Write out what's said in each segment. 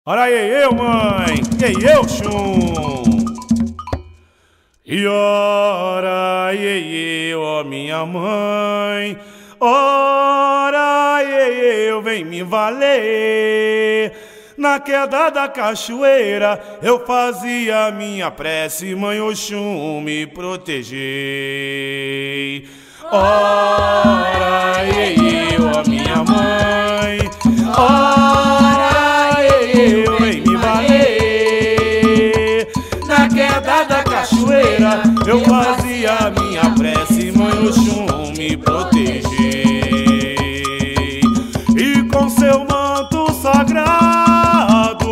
Ora eu, mãe, eu, chum. E ora eu, ó minha mãe, ora eu, vem me valer. Na queda da cachoeira eu fazia minha prece, mãe Oxum me proteger. Ora eu, ó minha mãe, ora eu, vem me valer. Na queda da cachoeira eu fazia minha prece, mãe Oxum me proteger. E com seu manto sagrado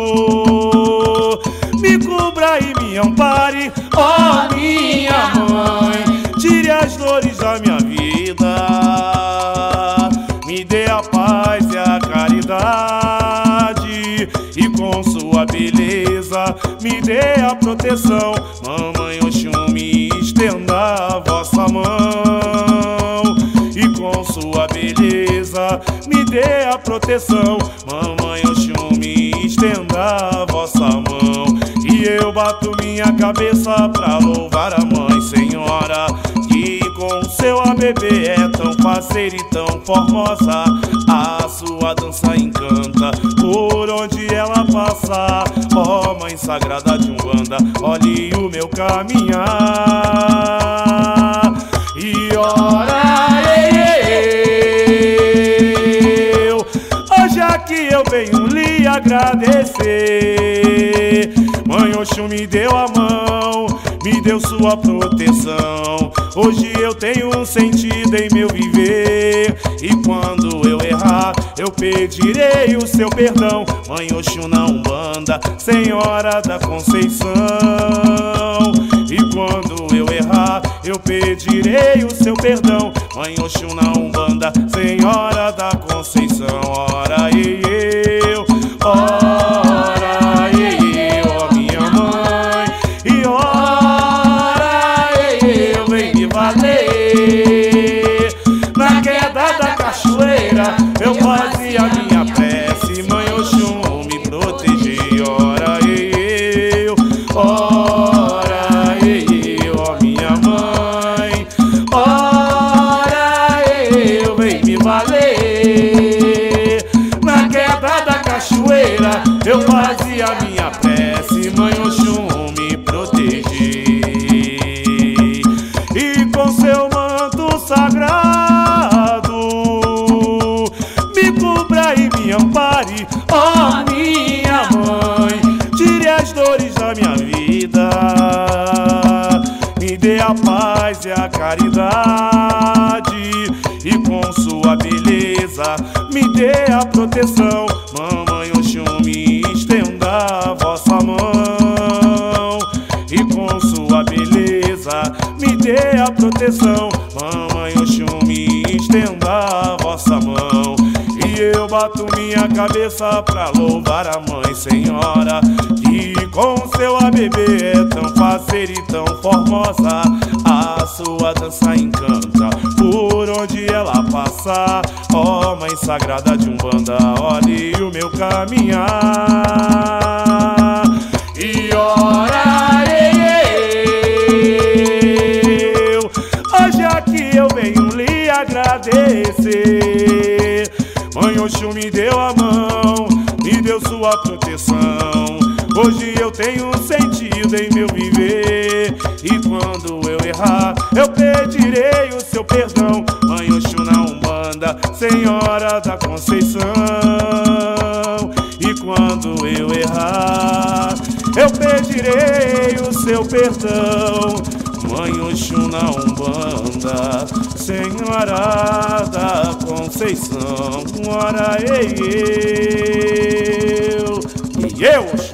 me cubra e me ampare, ó minha mãe. Tire as dores da minha vida, me dê a paz e a caridade, e com sua beleza me dê a proteção. Mamãe Oxum, me estenda a vossa mão, e com sua beleza me dê a proteção. Mamãe Oxum, me estenda a vossa mão, e eu bato minha cabeça pra louvar a Mãe Senhora, que com seu bebê é tão faceira e tão formosa. A sua dança encanta por onde ela passa. Ó Mãe Sagrada de Umbanda, olhe o meu caminhar. E ora eu, hoje aqui eu venho lhe agradecer. Mãe Oxum me deu a mão, me deu sua proteção. Hoje eu tenho um sentido em meu viver, e quando eu errar eu pedirei o seu perdão. Mãe Oxum na Umbanda, Senhora da Conceição. E quando eu errar eu pedirei o seu perdão. Mãe Oxum na Umbanda, Senhora da Conceição. Ora eu, ora eu, ó minha mãe, e ora eu, vem me valer. Na queda da cachoeira eu fazia minha prece, Mãe Oxum me proteger. Ora eu, ora eu, ó minha mãe, ora eu, vem me valer. Na queda da cachoeira eu fazia minha prece, Mãe Oxum me proteger. E com seu manto sagrado me cubra e me ampare, ó minha mãe. Tire as dores da minha vida, me dê a paz e a caridade, e com sua beleza me dê a proteção. Mamãe Oxum, me estenda a vossa mão, e com sua beleza me dê a proteção. Mamãe Oxum, me estenda a vossa mão, e eu bato minha cabeça pra louvar a Mãe Senhora, que com seu bebê é tão faceira e tão formosa. A sua dança encanta por onde ela passa. Ó Mãe Sagrada de Umbanda, olhe o meu caminhar. E ora eu, hoje aqui eu venho lhe agradecer. Mãe Oxum me deu a mão, me deu sua proteção. Hoje eu tenho um sentido em meu viver, e quando eu errar eu pedirei o seu perdão. Mãe Oxum na Umbanda, Senhora da Conceição. E quando eu errar eu pedirei o seu perdão. Mãe Oxum na Umbanda, Senhora da Conceição. Ora eu, e eu,